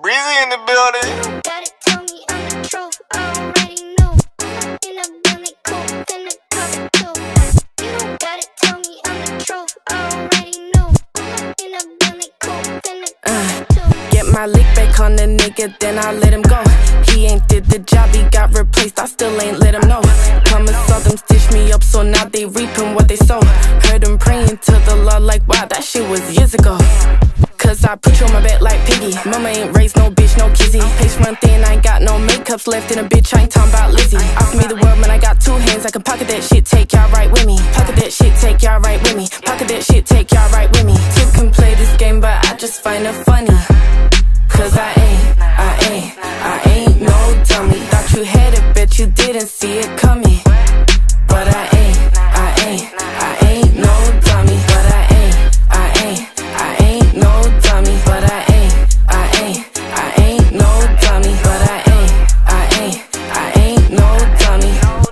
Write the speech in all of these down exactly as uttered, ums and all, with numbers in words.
Breezy in the building. Got it, tell me I'm the truth. I already know. In a Bentley coupe, in the cover too. You don't got it, tell me I'm the truth. I already know. In a Bentley coupe, in the cover too. Get my lick back on the nigga, then I let him go. He ain't did the job, he got replaced, I still ain't let him know. Come and saw them stitch me up, so now they reaping what they sow. Heard them praying to the Lord like, wow, that shit was years ago. Cause I put you on my back like Piggy. Mama ain't raised no bitch, no kizzy. Pace run thin, I ain't got no makeups left in a bitch, I ain't talking about Lizzie. Offer me the world, man, I got two hands, I can pocket that shit, take y'all right with me. Pocket that shit, take y'all right with me. Pocket that shit, take y'all right with me. Two can play this game, but I just find it funny. Cause I ain't, I ain't, I ain't no dummy. Thought you had it, bet you didn't see it coming. But I ain't, I ain't, I ain't no dummy. But I ain't, I ain't, I ain't no dummy. But I ain't, I ain't, I ain't no dummy. But I ain't, I ain't, I ain't no dummy.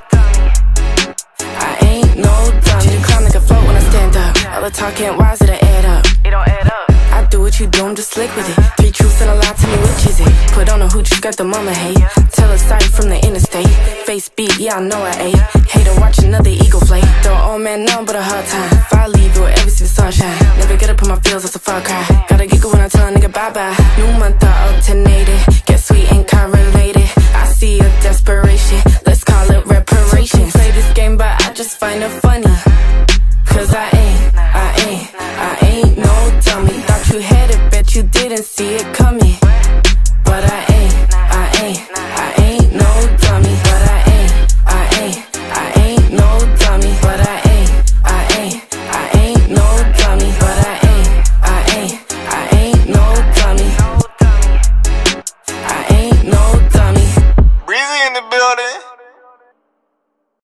I ain't no dummy. She climb like a float when I stand up. All the talking, why is it add up? It don't add up. I do what you do, I'm just slick with it. Three truths and a lie, tell me which is it. Put on a hooch, you got the mama hate. Tell a sight from the interstate. Face beat, yeah, I know I ate. Hate to watch another ego flake. The old man none but a hard time. If I leave, it will ever see the sunshine. Never get up on my feels, that's a far cry. Gotta giggle when I tell a nigga bye-bye. New month, I alternated. Guess we ain't correlated. I see a desperation, let's call it reparations. Play this game, but I just find it funny. Cause I ain't, I ain't, I ain't no dummy. Thought you had it, bet you didn't see it coming. But I ain't, I ain't, I ain't no dummy. But I ain't, I ain't, I ain't no dummy. But I ain't, I ain't, I ain't no dummy. But I ain't, I ain't, I ain't no dummy. I ain't no dummy. Breezy in the building.